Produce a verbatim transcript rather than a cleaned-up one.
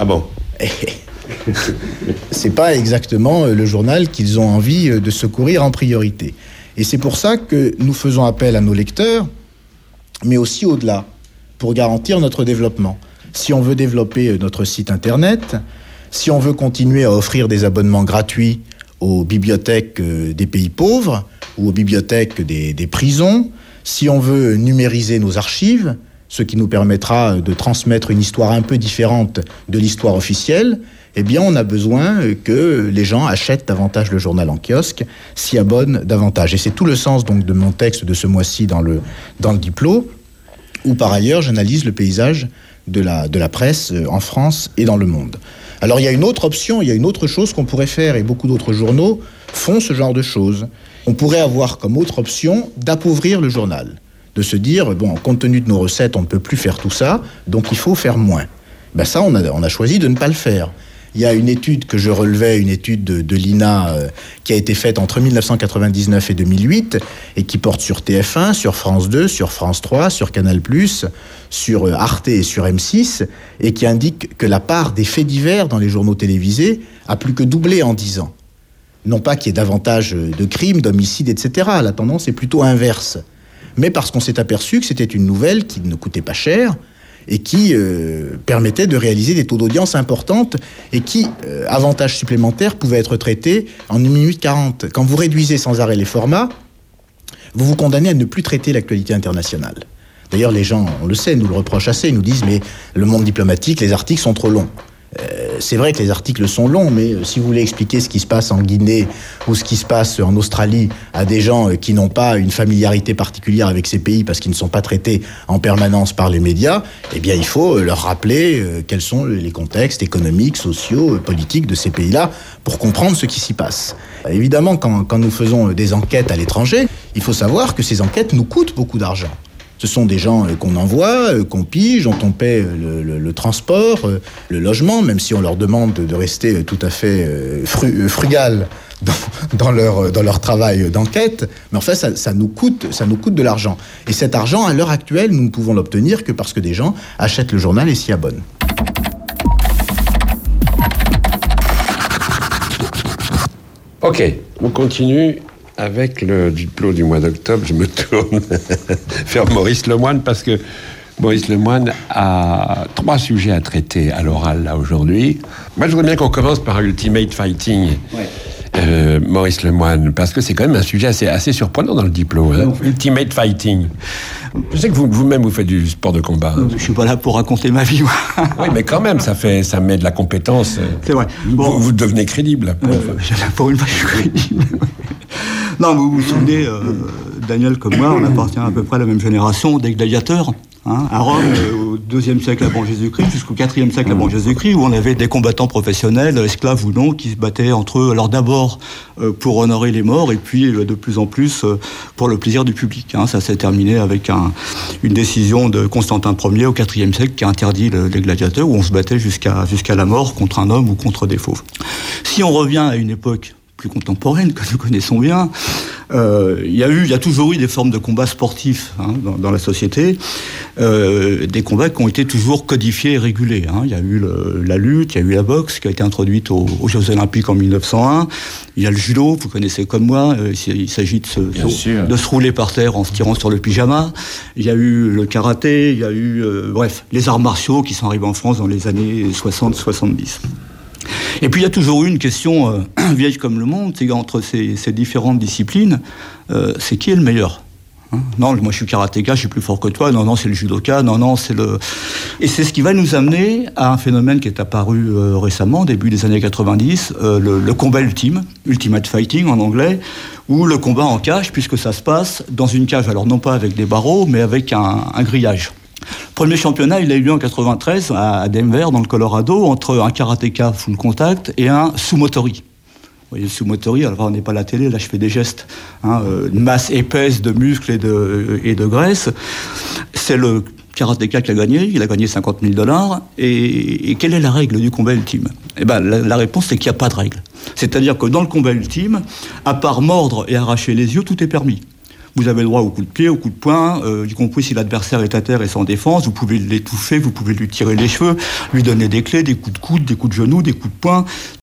Ah bon? C'est pas exactement le journal qu'ils ont envie de secourir en priorité. Et c'est pour ça que nous faisons appel à nos lecteurs, mais aussi au-delà, pour garantir notre développement. Si on veut développer notre site internet, si on veut continuer à offrir des abonnements gratuits aux bibliothèques des pays pauvres ou aux bibliothèques des, des prisons, si on veut numériser nos archives, ce qui nous permettra de transmettre une histoire un peu différente de l'histoire officielle, eh bien, on a besoin que les gens achètent davantage le journal en kiosque, s'y abonnent davantage. Et c'est tout le sens donc de mon texte de ce mois-ci dans le, dans le Diplo, où par ailleurs j'analyse le paysage de la, de la presse en France et dans le monde. Alors il y a une autre option, il y a une autre chose qu'on pourrait faire, et beaucoup d'autres journaux font ce genre de choses. On pourrait avoir comme autre option d'appauvrir le journal, de se dire, bon, compte tenu de nos recettes, on ne peut plus faire tout ça, donc il faut faire moins. Ben ça, on a, on a choisi de ne pas le faire. Il y a une étude que je relevais, une étude de, de l'I N A euh, qui a été faite entre dix-neuf cent quatre-vingt-dix-neuf et deux mille huit et qui porte sur T F un, sur France deux, sur France trois, sur Canal plus, sur euh, Arte et sur M six, et qui indique que la part des faits divers dans les journaux télévisés a plus que doublé en dix ans. Non pas qu'il y ait davantage de crimes, d'homicides, et cetera. La tendance est plutôt inverse. Mais parce qu'on s'est aperçu que c'était une nouvelle qui ne coûtait pas cher, et qui euh, permettait de réaliser des taux d'audience importantes et qui, euh, avantage supplémentaire, pouvait être traité en une minute quarante. Quand vous réduisez sans arrêt les formats, vous vous condamnez à ne plus traiter l'actualité internationale. D'ailleurs, les gens, on le sait, nous le reprochent assez, ils nous disent « mais le monde diplomatique, les articles sont trop longs ». Euh, c'est vrai que les articles sont longs, mais euh, si vous voulez expliquer ce qui se passe en Guinée ou ce qui se passe en Australie à des gens euh, qui n'ont pas une familiarité particulière avec ces pays parce qu'ils ne sont pas traités en permanence par les médias, eh bien il faut euh, leur rappeler euh, quels sont les contextes économiques, sociaux, euh, politiques de ces pays-là pour comprendre ce qui s'y passe. Euh, évidemment, quand, quand nous faisons euh, des enquêtes à l'étranger, il faut savoir que ces enquêtes nous coûtent beaucoup d'argent. Ce sont des gens euh, qu'on envoie, euh, qu'on pige, dont on paie le, le, le transport, euh, le logement, même si on leur demande de, de rester euh, tout à fait euh, fru, euh, frugal dans, dans, leur, dans leur travail d'enquête. Mais en fait, ça, ça, nous coûte, ça nous coûte de l'argent. Et cet argent, à l'heure actuelle, nous ne pouvons l'obtenir que parce que des gens achètent le journal et s'y abonnent. Ok, on continue. Avec le diplôme du mois d'octobre, je me tourne vers Maurice Lemoine parce que Maurice Lemoine a trois sujets à traiter à l'oral là aujourd'hui. Moi, je voudrais bien qu'on commence par Ultimate Fighting. Ouais. Euh, Maurice Lemoine, parce que c'est quand même un sujet assez, assez surprenant dans le diplôme. Hein. Ultimate Fighting. Je sais que vous, vous-même, vous faites du sport de combat. Hein. Je suis pas là pour raconter ma vie. Oui, mais quand même, ça, fait, ça met de la compétence. C'est vrai. Bon, vous, vous devenez crédible. Euh, pour une fois, je suis crédible. Non, vous vous souvenez, euh, Daniel comme moi, on appartient à peu près à la même génération des gladiateurs. Hein, à Rome, euh, au deuxième siècle avant Jésus-Christ, jusqu'au quatrième siècle avant Jésus-Christ, où on avait des combattants professionnels, esclaves ou non, qui se battaient entre eux, alors d'abord euh, pour honorer les morts, et puis euh, de plus en plus euh, pour le plaisir du public. Hein. Ça s'est terminé avec un, une décision de Constantin Ier au quatrième siècle qui a interdit le, les gladiateurs, où on se battait jusqu'à, jusqu'à la mort contre un homme ou contre des fauves. Si on revient à une époque plus contemporaine, que nous connaissons bien, euh, il y a eu, il y a toujours eu des formes de combats sportifs hein, dans, dans la société, euh, des combats qui ont été toujours codifiés et régulés. Hein. Il y a eu le, la lutte, il y a eu la boxe qui a été introduite aux, aux Jeux Olympiques en mille neuf cent un. Il y a le judo, vous connaissez comme moi, euh, il s'agit de se, de, de se rouler par terre en se tirant sur le pyjama. Il y a eu le karaté, il y a eu, euh, bref, les arts martiaux qui sont arrivés en France dans les années soixante soixante-dix. Et puis il y a toujours eu une question euh, vieille comme le monde, c'est entre ces, ces différentes disciplines, euh, c'est qui est le meilleur hein? Non, moi je suis karatéka, je suis plus fort que toi. Non, non, c'est le judoka. Non, non, c'est le. Et c'est ce qui va nous amener à un phénomène qui est apparu euh, récemment, début des années quatre-vingt-dix, euh, le, le combat ultime, Ultimate Fighting en anglais, ou le combat en cage, puisque ça se passe dans une cage. Alors non pas avec des barreaux, mais avec un, un grillage. Le premier championnat, il a eu lieu en quatre-vingt-treize à Denver, dans le Colorado, entre un karatéka full contact et un sumotori. Vous voyez, le sumotori, alors on n'est pas à la télé, là je fais des gestes, hein, euh, une masse épaisse de muscles et de, et de graisse. C'est le karatéka qui a gagné, il a gagné cinquante mille dollars. Et, et quelle est la règle du combat ultime ? Eh ben, la, la réponse, c'est qu'il n'y a pas de règle. C'est-à-dire que dans le combat ultime, à part mordre et arracher les yeux, tout est permis. vous avez le droit au coup de pied, au coup de poing, euh, y compris si l'adversaire est à terre et sans défense, vous pouvez l'étouffer, vous pouvez lui tirer les cheveux, lui donner des clés, des coups de coude, des coups de genoux, des coups de poing.